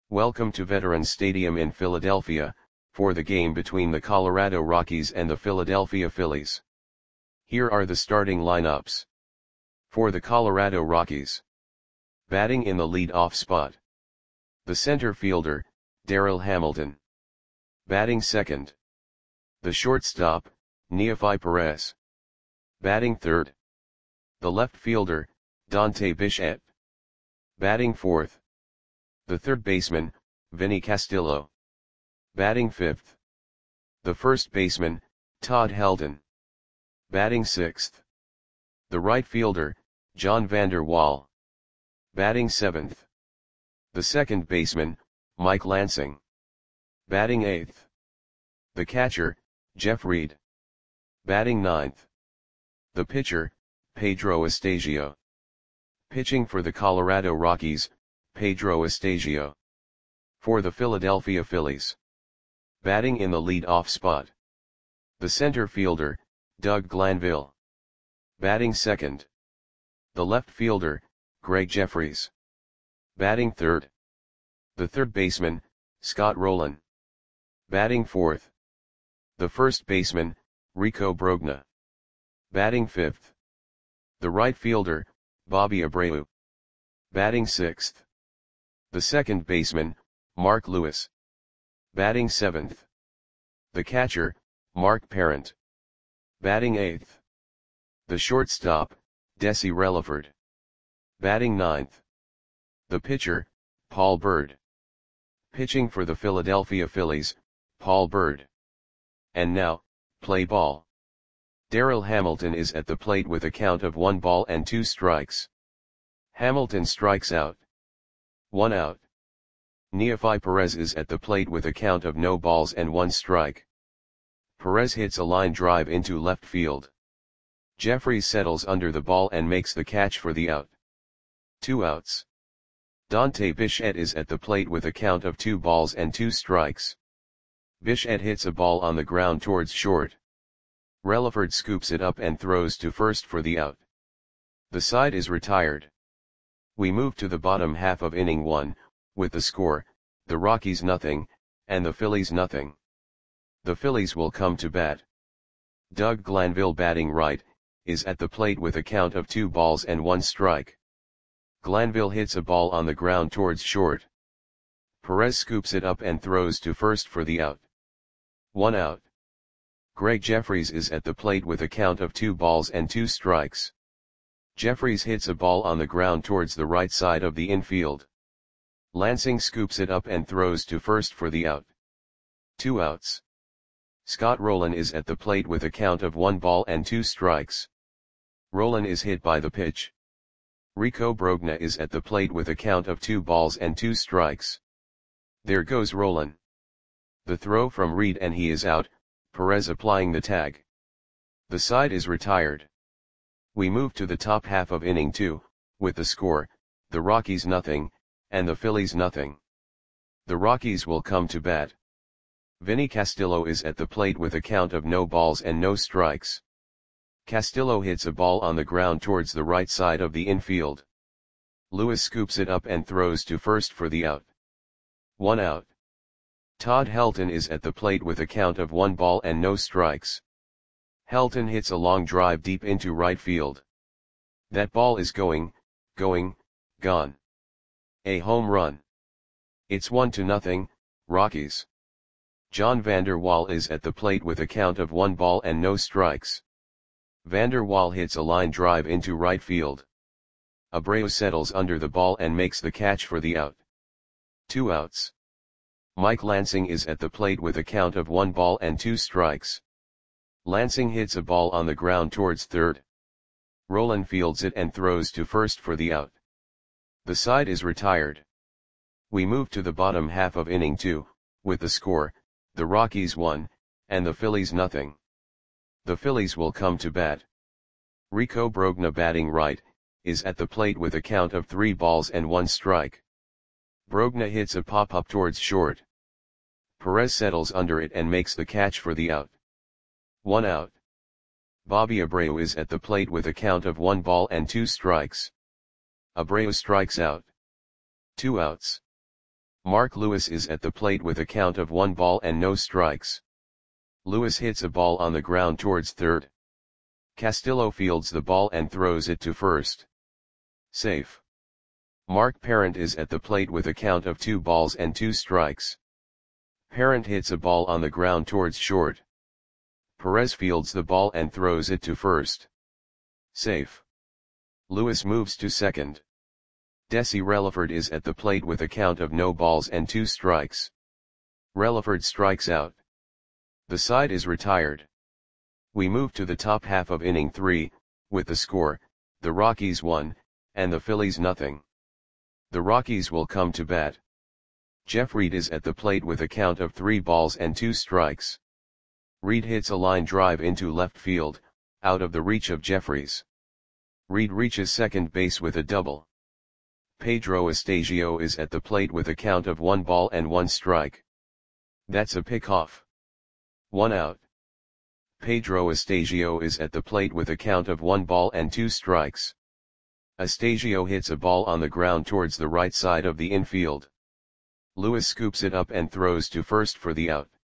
Welcome to Veterans Stadium in Philadelphia, for the game between the Colorado Rockies and the Philadelphia Phillies. Here are the starting lineups. For the Colorado Rockies. Batting in the lead-off spot. The center fielder, Darryl Hamilton. Batting second. The shortstop, Neefi Perez. Batting third. The left fielder, Dante Bichette. Batting fourth. The third baseman, Vinny Castillo. Batting fifth. The first baseman, Todd Helton. Batting sixth. The right fielder, John Vander Wal. Batting seventh. The second baseman, Mike Lansing. Batting eighth. The catcher, Jeff Reed. Batting ninth. The pitcher, Pedro Estasio. Pitching for the Colorado Rockies, Pedro Estasio. For the Philadelphia Phillies. Batting in the lead-off spot. The center fielder, Doug Glanville. Batting second. The left fielder, Greg Jeffries. Batting third. The third baseman, Scott Rolen. Batting fourth. The first baseman, Rico Brogna. Batting fifth. The right fielder, Bobby Abreu. Batting sixth. The second baseman, Mark Lewis. Batting seventh. The catcher, Mark Parent. Batting eighth. The shortstop, Desi Relaford. Batting ninth. The pitcher, Paul Bird. Pitching for the Philadelphia Phillies, Paul Bird. And now, play ball. Darryl Hamilton is at the plate with a count of 1 ball and 2 strikes. Hamilton strikes out. 1 out. Neefi Perez is at the plate with a count of no balls and 1 strike. Perez hits a line drive into left field. Jeffries settles under the ball and makes the catch for the out. 2 outs. Dante Bichette is at the plate with a count of 2 balls and 2 strikes. Bichette hits a ball on the ground towards short. Relaford scoops it up and throws to first for the out. The side is retired. We move to the bottom half of inning 1, with the score, the Rockies nothing, and the Phillies nothing. The Phillies will come to bat. Doug Glanville batting right, is at the plate with a count of 2 balls and 1 strike. Glanville hits a ball on the ground towards short. Perez scoops it up and throws to first for the out. 1 out. Greg Jeffries is at the plate with a count of 2 balls and 2 strikes. Jeffries hits a ball on the ground towards the right side of the infield. Lansing scoops it up and throws to first for the out. 2 outs. Scott Rolen is at the plate with a count of 1 ball and 2 strikes. Rolen is hit by the pitch. Rico Brogna is at the plate with a count of 2 balls and 2 strikes. There goes Rolen. The throw from Reed and he is out, Perez applying the tag. The side is retired. We move to the top half of inning 2, with the score, the Rockies nothing, and the Phillies nothing. The Rockies will come to bat. Vinny Castillo is at the plate with a count of no balls and no strikes. Castillo hits a ball on the ground towards the right side of the infield. Lewis scoops it up and throws to first for the out. 1 out. Todd Helton is at the plate with a count of 1 ball and no strikes. Helton hits a long drive deep into right field. That ball is gone. A home run. It's 1-0, Rockies. John Vander Wal is at the plate with a count of 1 ball and no strikes. Vander Wal hits a line drive into right field. Abreu settles under the ball and makes the catch for the out. 2 outs. Mike Lansing is at the plate with a count of 1 ball and 2 strikes. Lansing hits a ball on the ground towards third. Rolen fields it and throws to first for the out. The side is retired. We move to the bottom half of inning 2, with the score, the Rockies 1, and the Phillies nothing. The Phillies will come to bat. Rico Brogna batting right, is at the plate with a count of 3 balls and 1 strike. Brogna hits a pop-up towards short. Perez settles under it and makes the catch for the out. 1 out. Bobby Abreu is at the plate with a count of 1 ball and 2 strikes. Abreu strikes out. 2 outs. Mark Lewis is at the plate with a count of 1 ball and no strikes. Lewis hits a ball on the ground towards third. Castillo fields the ball and throws it to first. Safe. Mark Parent is at the plate with a count of 2 balls and 2 strikes. Parent hits a ball on the ground towards short. Perez fields the ball and throws it to first. Safe. Lewis moves to second. Desi Relaford is at the plate with a count of no balls and 2 strikes. Relaford strikes out. The side is retired. We move to the top half of inning 3, with the score, the Rockies 1, and the Phillies nothing. The Rockies will come to bat. Jeff Reed is at the plate with a count of 3 balls and 2 strikes. Reed hits a line drive into left field, out of the reach of Jeffries. Reed reaches second base with a double. Pedro Estasio is at the plate with a count of 1 ball and 1 strike. That's a pickoff. 1 out. Pedro Estasio is at the plate with a count of 1 ball and 2 strikes. Estasio hits a ball on the ground towards the right side of the infield. Lewis scoops it up and throws to first for the out.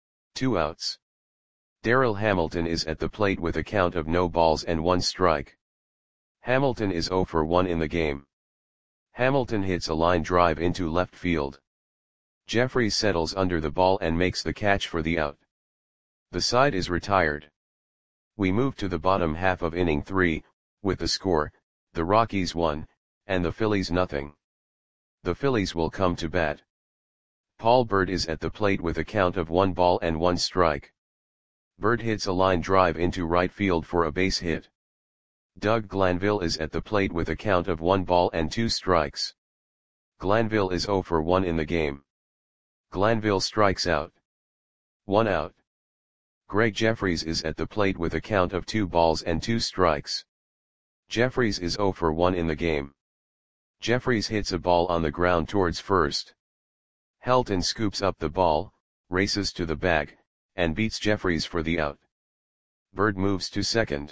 2 outs. Darrell Hamilton is at the plate with a count of no balls and 1 strike. Hamilton is 0 for 1 in the game. Hamilton hits a line drive into left field. Jeffries settles under the ball and makes the catch for the out. The side is retired. We move to the bottom half of inning 3, with the score, the Rockies 1, and the Phillies nothing. The Phillies will come to bat. Paul Byrd is at the plate with a count of 1 ball and 1 strike. Byrd hits a line drive into right field for a base hit. Doug Glanville is at the plate with a count of 1 ball and 2 strikes. Glanville is 0 for 1 in the game. Glanville strikes out. 1 out. Greg Jeffries is at the plate with a count of 2 balls and 2 strikes. Jeffries is 0 for 1 in the game. Jeffries hits a ball on the ground towards first. Helton scoops up the ball, races to the bag, and beats Jeffries for the out. Byrd moves to second.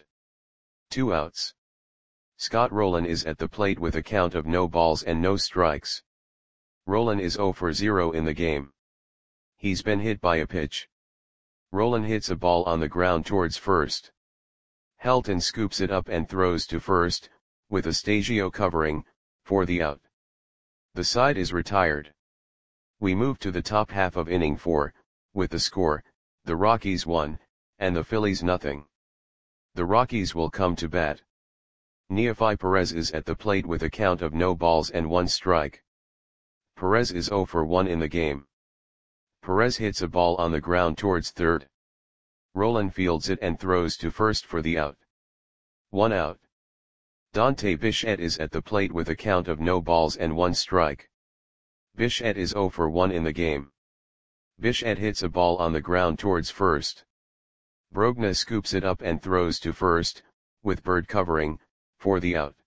2 outs. Scott Rowland is at the plate with a count of no balls and no strikes. Rowland is 0 for 0 in the game. He's been hit by a pitch. Rowland hits a ball on the ground towards first. Helton scoops it up and throws to first, with Estasio covering, for the out. The side is retired. We move to the top half of inning 4, with the score, the Rockies 1, and the Phillies nothing. The Rockies will come to bat. Neefi Perez is at the plate with a count of no balls and 1 strike. Perez is 0 for 1 in the game. Perez hits a ball on the ground towards third. Rowland fields it and throws to first for the out. 1 out. Dante Bichette is at the plate with a count of no balls and 1 strike. Bichette is 0 for 1 in the game. Bichette hits a ball on the ground towards first. Brogna scoops it up and throws to first, with Byrd covering, for the out.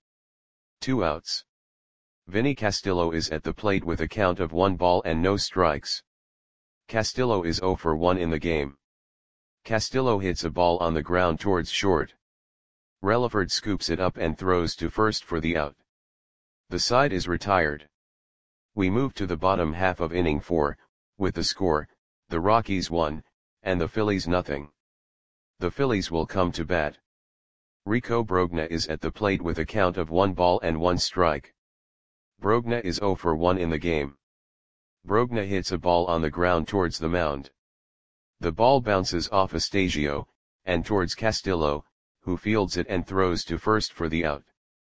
2 outs. Vinny Castillo is at the plate with a count of 1 ball and no strikes. Castillo is 0 for 1 in the game. Castillo hits a ball on the ground towards short. Relaford scoops it up and throws to first for the out. The side is retired. We move to the bottom half of inning 4, with the score, the Rockies 1, and the Phillies nothing. The Phillies will come to bat. Rico Brogna is at the plate with a count of 1 ball and 1 strike. Brogna is 0 for 1 in the game. Brogna hits a ball on the ground towards the mound. The ball bounces off Estasio, and towards Castillo, who fields it and throws to first for the out.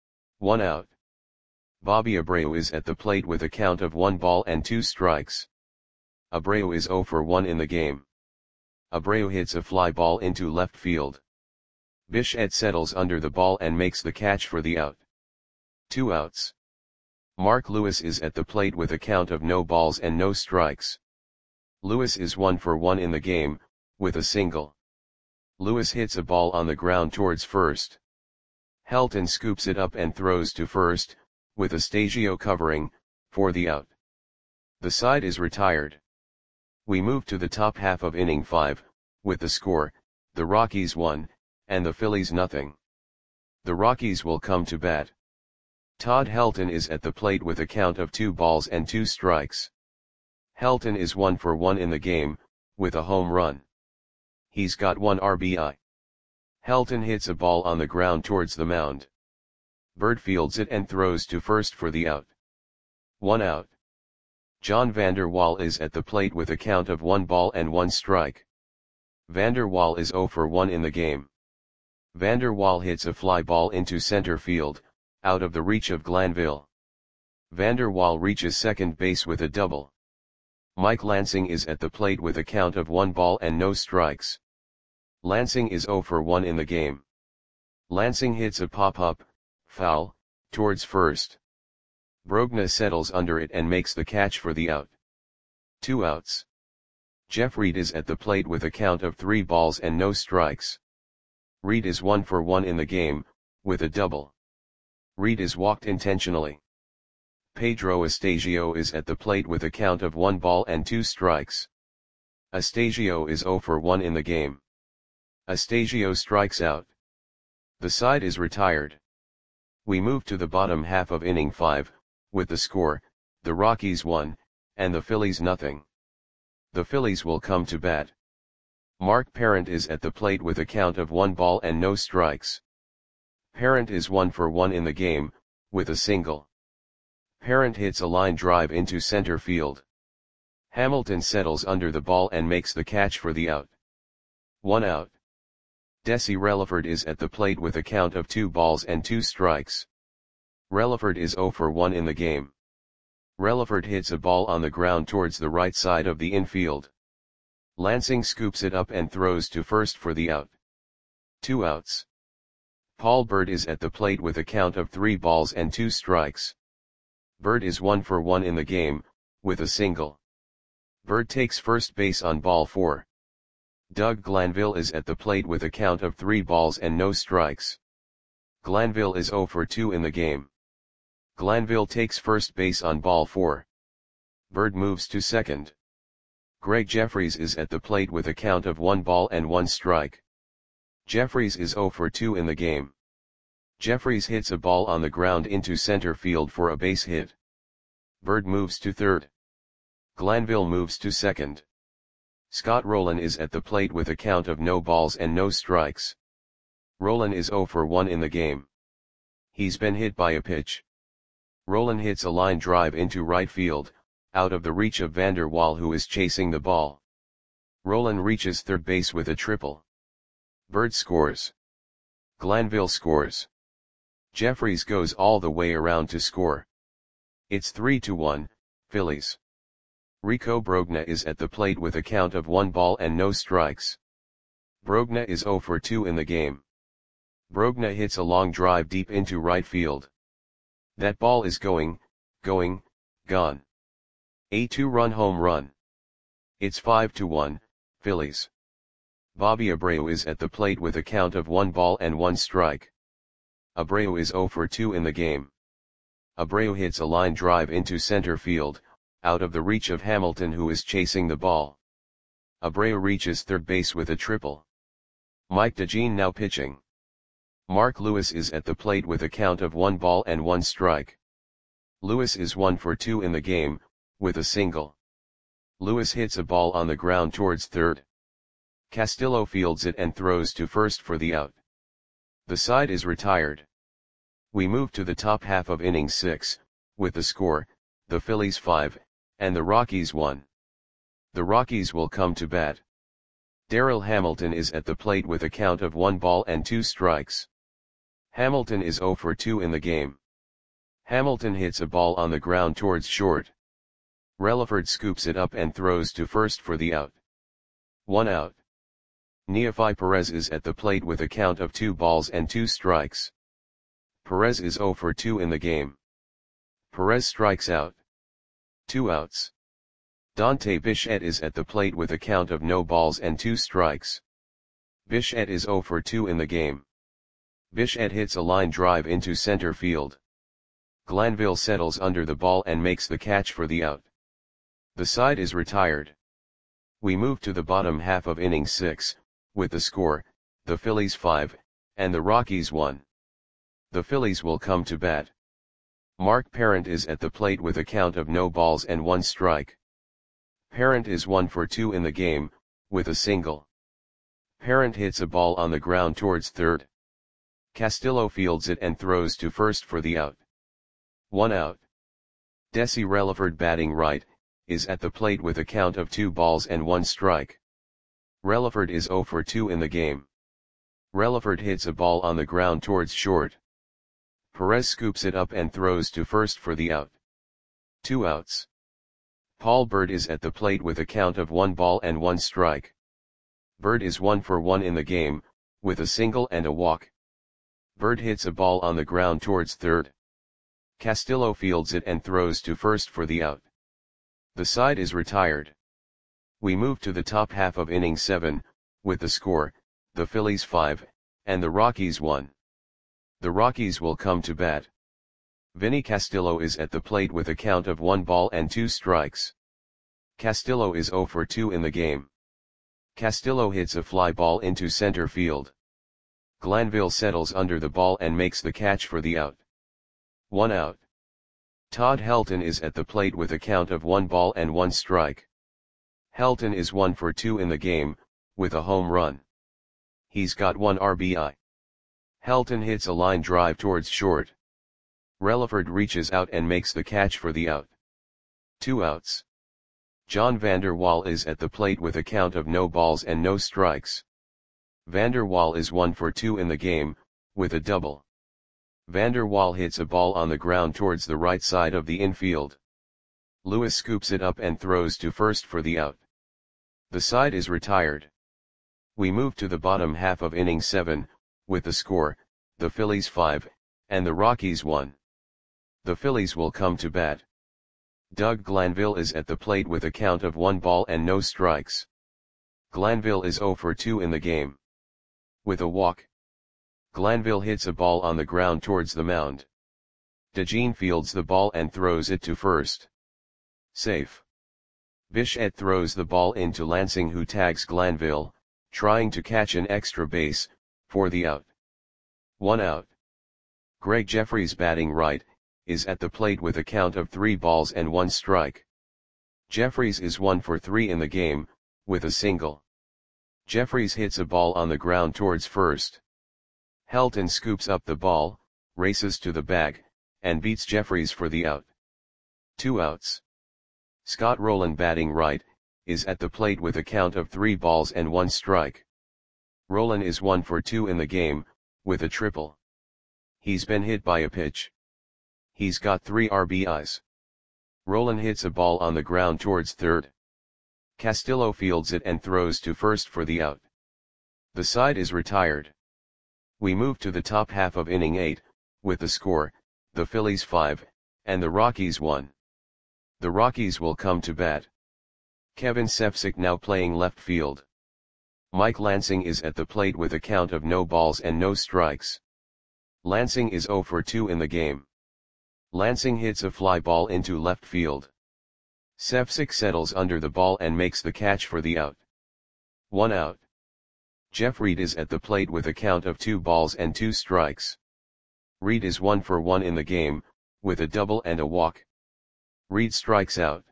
1 out. Bobby Abreu is at the plate with a count of 1 ball and 2 strikes. Abreu is 0 for 1 in the game. Abreu hits a fly ball into left field. Bichette settles under the ball and makes the catch for the out. 2 outs. Mark Lewis is at the plate with a count of no balls and no strikes. Lewis is 1 for 1 in the game, with a single. Lewis hits a ball on the ground towards first. Helton scoops it up and throws to first, with Estasio covering, for the out. The side is retired. We move to the top half of inning 5, with the score, the Rockies 1, and the Phillies nothing. The Rockies will come to bat. Todd Helton is at the plate with a count of 2 balls and 2 strikes. Helton is 1 for 1 in the game, with a home run. He's got 1 RBI. Helton hits a ball on the ground towards the mound. Bird fields it and throws to first for the out. 1 out. John Vander Wal is at the plate with a count of 1 ball and 1 strike. Vander Wal is 0 for 1 in the game. Vander Wal hits a fly ball into center field, out of the reach of Glanville. Vander Wal reaches second base with a double. Mike Lansing is at the plate with a count of 1 ball and no strikes. Lansing is 0 for 1 in the game. Lansing hits a pop-up, foul, towards first. Brogna settles under it and makes the catch for the out. 2 outs. Jeff Reed is at the plate with a count of 3 balls and no strikes. Reed is 1 for 1 in the game, with a double. Reed is walked intentionally. Pedro Astasio is at the plate with a count of 1 ball and 2 strikes. Astasio is 0 for 1 in the game. Astasio strikes out. The side is retired. We move to the bottom half of inning 5, with the score, the Rockies 1, and the Phillies nothing. The Phillies will come to bat. Mark Parent is at the plate with a count of 1 ball and no strikes. Parent is 1 for 1 in the game, with a single. Parent hits a line drive into center field. Hamilton settles under the ball and makes the catch for the out. 1 out. Desi Relaford is at the plate with a count of 2 balls and 2 strikes. Relaford is 0 for 1 in the game. Relaford hits a ball on the ground towards the right side of the infield. Lansing scoops it up and throws to first for the out. 2 outs. Paul Bird is at the plate with a count of 3 balls and 2 strikes. Bird is 1 for 1 in the game, with a single. Bird takes first base on ball 4. Doug Glanville is at the plate with a count of 3 balls and no strikes. Glanville is 0 for 2 in the game. Glanville takes first base on ball 4. Bird moves to second. Greg Jeffries is at the plate with a count of 1 ball and 1 strike. Jeffries is 0 for 2 in the game. Jeffries hits a ball on the ground into center field for a base hit. Bird moves to third. Glanville moves to second. Scott Rowland is at the plate with a count of no balls and no strikes. Rowland is 0 for 1 in the game. He's been hit by a pitch. Rowland hits a line drive into right field, out of the reach of Vander Wal, who is chasing the ball. Rowland reaches third base with a triple. Bird scores. Glanville scores. Jeffries goes all the way around to score. It's 3-1, Phillies. Rico Brogna is at the plate with a count of 1 ball and no strikes. Brogna is 0 for 2 in the game. Brogna hits a long drive deep into right field. That ball is gone. A 2-run home run. It's 5-1, Phillies. Bobby Abreu is at the plate with a count of 1 ball and 1 strike. Abreu is 0 for 2 in the game. Abreu hits a line drive into center field, out of the reach of Hamilton, who is chasing the ball. Abreu reaches third base with a triple. Mike DeJean now pitching. Mark Lewis is at the plate with a count of 1 ball and 1 strike. Lewis is 1 for 2 in the game, with a single. Lewis hits a ball on the ground towards third. Castillo fields it and throws to first for the out. The side is retired. We move to the top half of inning 6, with the score, the Phillies 5, and the Rockies 1. The Rockies will come to bat. Darryl Hamilton is at the plate with a count of 1 ball and 2 strikes. Hamilton is 0 for 2 in the game. Hamilton hits a ball on the ground towards short. Relaford scoops it up and throws to first for the out. 1 out. Neefi Perez is at the plate with a count of 2 balls and 2 strikes. Perez is 0 for 2 in the game. Perez strikes out. 2 outs. Dante Bichette is at the plate with a count of no balls and 2 strikes. Bichette is 0 for 2 in the game. Bichette hits a line drive into center field. Glanville settles under the ball and makes the catch for the out. The side is retired. We move to the bottom half of inning 6, with the score, the Phillies 5, and the Rockies 1. The Phillies will come to bat. Mark Parent is at the plate with a count of no balls and 1 strike. Parent is 1 for 2 in the game, with a single. Parent hits a ball on the ground towards third. Castillo fields it and throws to first for the out. 1 out. Desi Relaford batting right, is at the plate with a count of 2 balls and 1 strike. Relaford is 0 for 2 in the game. Relaford hits a ball on the ground towards short. Perez scoops it up and throws to first for the out. 2 outs. Paul Bird is at the plate with a count of 1 ball and 1 strike. Bird is 1 for 1 in the game, with a single and a walk. Bird hits a ball on the ground towards third. Castillo fields it and throws to first for the out. The side is retired. We move to the top half of inning 7, with the score, the Phillies 5, and the Rockies 1. The Rockies will come to bat. Vinny Castillo is at the plate with a count of 1 ball and 2 strikes. Castillo is 0 for 2 in the game. Castillo hits a fly ball into center field. Glanville settles under the ball and makes the catch for the out. 1 out. Todd Helton is at the plate with a count of 1 ball and 1 strike. Helton is 1 for 2 in the game, with a home run. He's got 1 RBI. Helton hits a line drive towards short. Relaford reaches out and makes the catch for the out. 2 outs. John Vander Wal is at the plate with a count of no balls and no strikes. Vander Wal is 1 for 2 in the game, with a double. Vander Wal hits a ball on the ground towards the right side of the infield. Lewis scoops it up and throws to first for the out. The side is retired. We move to the bottom half of inning 7, with the score, the Phillies 5, and the Rockies 1. The Phillies will come to bat. Doug Glanville is at the plate with a count of 1 ball and no strikes. Glanville is 0 for 2 in the game. With a walk. Glanville hits a ball on the ground towards the mound. DeJean fields the ball and throws it to first. Safe. Bichette throws the ball into Lansing, who tags Glanville, trying to catch an extra base, for the out. 1 out. Greg Jeffries batting right, is at the plate with a count of 3 balls and 1 strike. Jeffries is 1 for 3 in the game, with a single. Jeffries hits a ball on the ground towards first. Helton scoops up the ball, races to the bag, and beats Jeffries for the out. 2 outs. Scott Rowland batting right, is at the plate with a count of 3 balls and 1 strike. Rowland is 1 for 2 in the game, with a triple. He's been hit by a pitch. He's got 3 RBIs. Rowland hits a ball on the ground towards third. Castillo fields it and throws to first for the out. The side is retired. We move to the top half of inning 8, with the score, the Phillies 5, and the Rockies 1. The Rockies will come to bat. Kevin Sefcik now playing left field. Mike Lansing is at the plate with a count of no balls and no strikes. Lansing is 0 for 2 in the game. Lansing hits a fly ball into left field. Sefcik settles under the ball and makes the catch for the out. 1 out. Jeff Reed is at the plate with a count of 2 balls and 2 strikes. Reed is 1 for 1 in the game, with a double and a walk. Reed strikes out.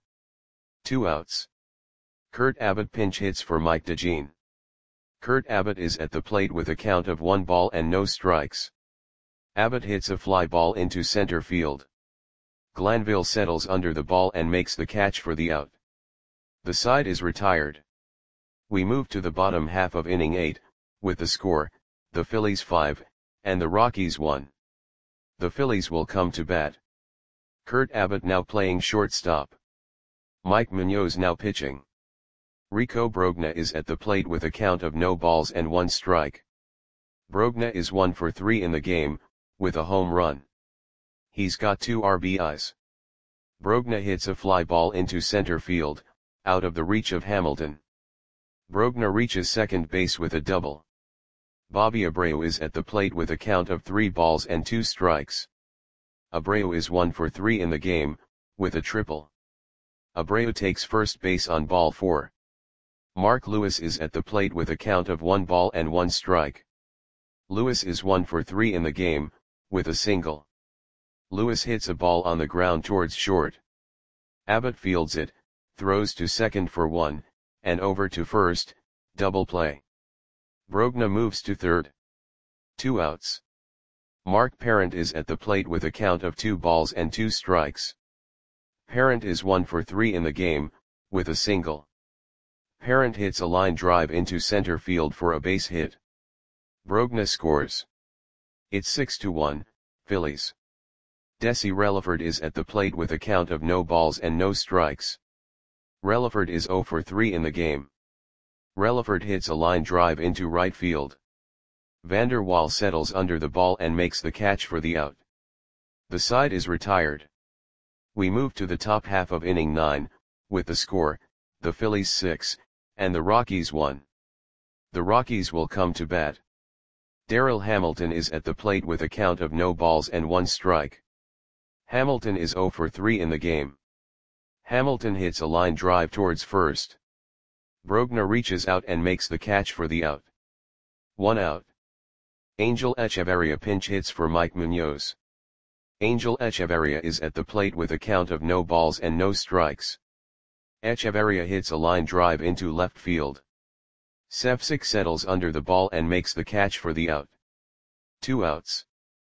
2 outs. Kurt Abbott pinch hits for Mike DeJean. Kurt Abbott is at the plate with a count of 1 ball and no strikes. Abbott hits a fly ball into center field. Glanville settles under the ball and makes the catch for the out. The side is retired. We move to the bottom half of inning 8, with the score, the Phillies 5, and the Rockies 1. The Phillies will come to bat. Kurt Abbott now playing shortstop. Mike Munoz now pitching. Rico Brogna is at the plate with a count of no balls and 1 strike. Brogna is 1 for 3 in the game, with a home run. He's got 2 RBIs. Brogna hits a fly ball into center field, out of the reach of Hamilton. Brogna reaches second base with a double. Bobby Abreu is at the plate with a count of 3 balls and 2 strikes. Abreu is 1 for 3 in the game, with a triple. Abreu takes first base on ball 4. Mark Lewis is at the plate with a count of 1 ball and 1 strike. Lewis is 1 for 3 in the game, with a single. Lewis hits a ball on the ground towards short. Abbott fields it, throws to second for 1, and over to first, double play. Brogna moves to third. 2 outs. Mark Parent is at the plate with a count of 2 balls and 2 strikes. Parent is 1 for 3 in the game, with a single. Parent hits a line drive into center field for a base hit. Brogna scores. It's 6-1, Phillies. Desi Relaford is at the plate with a count of no balls and no strikes. Relaford is 0 for 3 in the game. Relaford hits a line drive into right field. Vander Waal settles under the ball and makes the catch for the out. The side is retired. We move to the top half of inning 9, with the score, the Phillies 6, and the Rockies 1. The Rockies will come to bat. Darryl Hamilton is at the plate with a count of no balls and 1 strike. Hamilton is 0 for 3 in the game. Hamilton hits a line drive towards first. Brogna reaches out and makes the catch for the out. 1 out. Angel Echeverria pinch hits for Mike Munoz. Angel Echeverria is at the plate with a count of no balls and no strikes. Echeverria hits a line drive into left field. Cefzik settles under the ball and makes the catch for the out. 2 outs.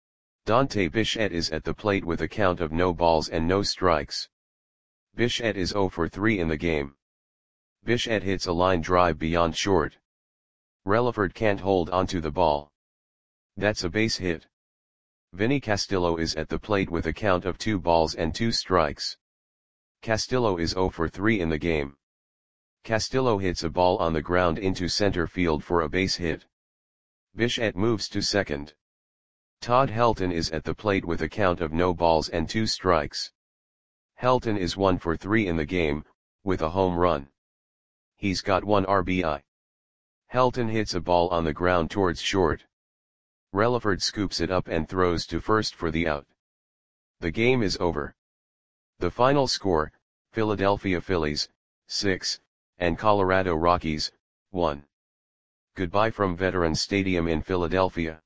Dante Bichette is at the plate with a count of no balls and no strikes. Bichette is 0 for 3 in the game. Bichette hits a line drive beyond short. Relaford can't hold onto the ball. That's a base hit. Vinny Castillo is at the plate with a count of 2 balls and 2 strikes. Castillo is 0 for 3 in the game. Castillo hits a ball on the ground into center field for a base hit. Bichette moves to second. Todd Helton is at the plate with a count of no balls and 2 strikes. Helton is 1 for 3 in the game, with a home run. He's got 1 RBI. Helton hits a ball on the ground towards short. Relaford scoops it up and throws to first for the out. The game is over. The final score, Philadelphia Phillies, 6, and Colorado Rockies, 1. Goodbye from Veterans Stadium in Philadelphia.